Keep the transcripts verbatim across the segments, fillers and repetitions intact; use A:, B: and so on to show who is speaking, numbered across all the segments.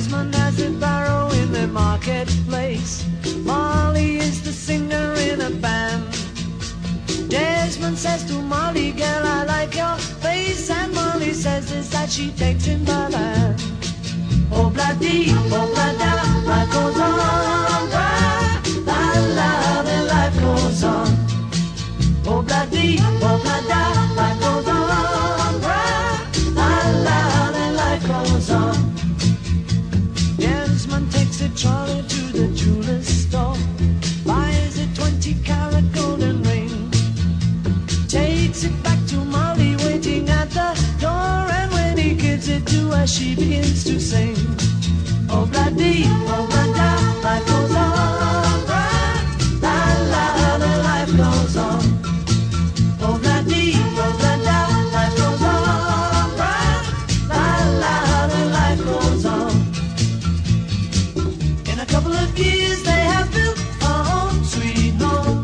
A: Desmond has a barrow in the marketplace. Molly is the singer in a band. Desmond says to Molly, girl, I like your face. And Molly says this, that she takes him by the hand. Oh, bloody, oh, blada, life goes on, bra, la, la, the life goes on. Oh, bloody, oh, blada, life goes on, bra, la, la, the life goes on. Desmond takes a trolley to the jeweler's store, buys a twenty carat golden ring, takes it back to Molly waiting at the door, and when he gives it to her, she begins to sing. Oh, bloody, oh, blada, life goes on, bra, la, la, the life goes on. Oh, bloody, oh, blada, life goes on, bra, la, la, the life goes on. In a couple of years they have built a home, sweet home,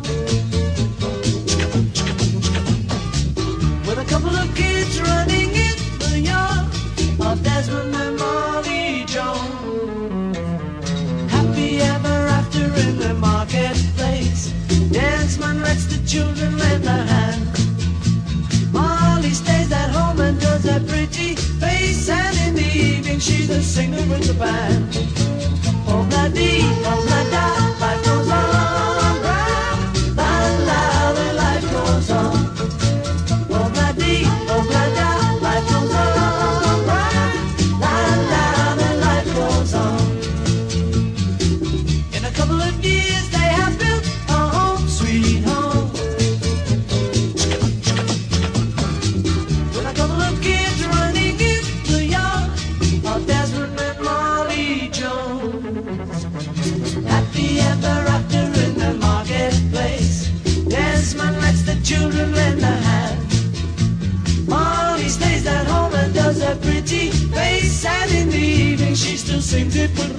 A: with a couple of kids running in the yard of Desmond and Molly Jones. Happy ever after in the marketplace. Desmond lets the children lend a hand. Molly stays at home and does her pretty face, and in the evening she's a singer with the band. Oh, bloody, oh, blada, life goes on, bra, la, la, the life goes on. Oh, bloody, oh, blada, life goes on, bra, la, la, the life goes on. In a couple of years they have built a home, sweet home, with a couple of kids running in the yard of Desmond and Molly Jones. Happy ever after in the marketplace. Desmond lets the children lend a hand. Molly stays at home and does her pretty face, and in the evening she still sings it with